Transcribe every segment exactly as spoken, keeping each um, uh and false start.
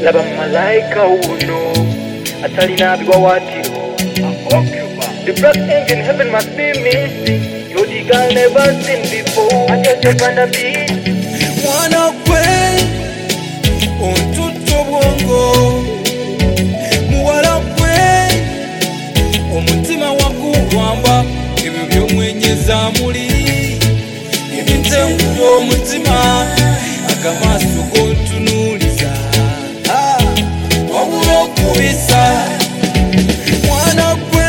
laba malaika uno atalina biwawatiro. The black angel in heaven must be missing. You're the girl never seen before. I just jump on the beat. Mwana kwe ontuto bwongo, muwala kwe omutima wakugwamba, ebyo byomwenyeza muli ebintengulo omutima akamaaso gontunuuliza wabula okubisa. Mwana kwe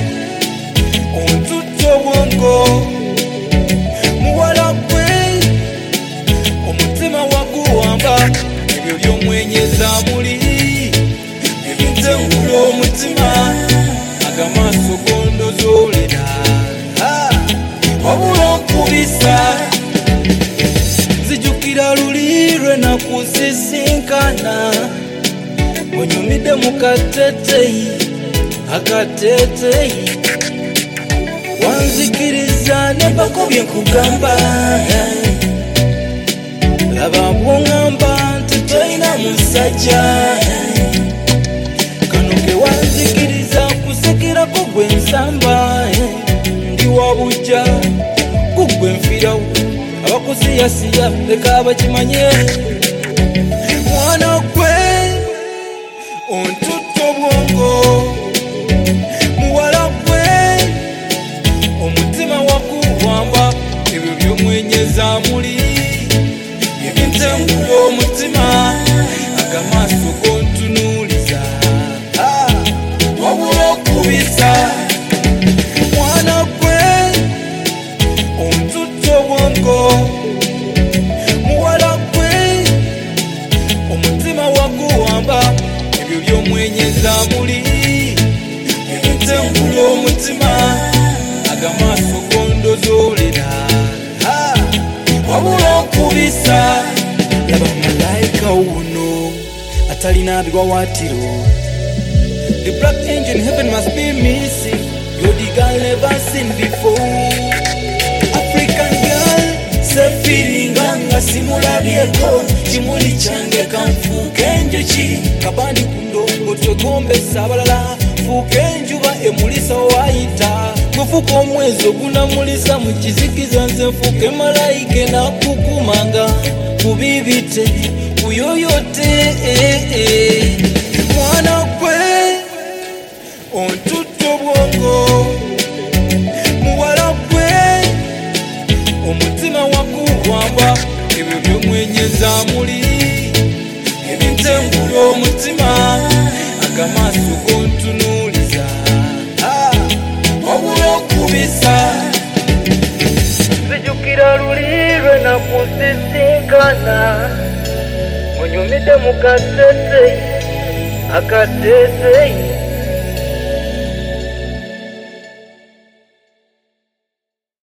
ontuto bwongo, muwala kwe omutima waguwamba, ebyo byomwenyeza muli ebintengulo omutima akamaaso gondozolera wabula okubisa. Nzijukira luli lwe nakusisinkana, onyumidde mu kateteyi akateteyi, wanzikiriza ne bako bye nkugamba, laba bw'oŋŋamba nti toyina musajja, kano ke wanzikiriza kusekirako gwe nsamba, ndi wabujja kugwe nfirawo, abakusiyasiya leka bakimanye. Mwana kwe ontuto bwongo, muwala kwe omutima wakugwamba, ebyo byomwenyeza muli ebintengulo omutima akamaaso gontunuuliza wabula okubisa. Mwana kwe ontuto bwongo, muwala kwe omutima waguwamba, ebyo byomwenyeza muli ebintengulo omutima akamaaso gondozolera wabula okubisa. Laba malaika uno atalina biwawatiro. The black angel in heaven must be missing. You're the girl never seen before. African girl, sefiringa nga simulabyeko, kimuli kyange kanfuuka enjuki, kabandi ku ndongo twegombesa abalala, fuuka enjuba emulisa wayita, gwefuuka omwezi ogunamulisa mu kizikiza, nze nfuuke malayika enakukumanga ku bibite kuyoyote. Mwana kwe ontuto bwongo, muwala kwe omutima wakugwamba, ebyo byomwenyeza muli ebintengulo omutima akamaaso gontunuuliza wabula okubisa. Nzijukira luli lwe nakusisinkana, onyumidde mu kateteyi akateteyi,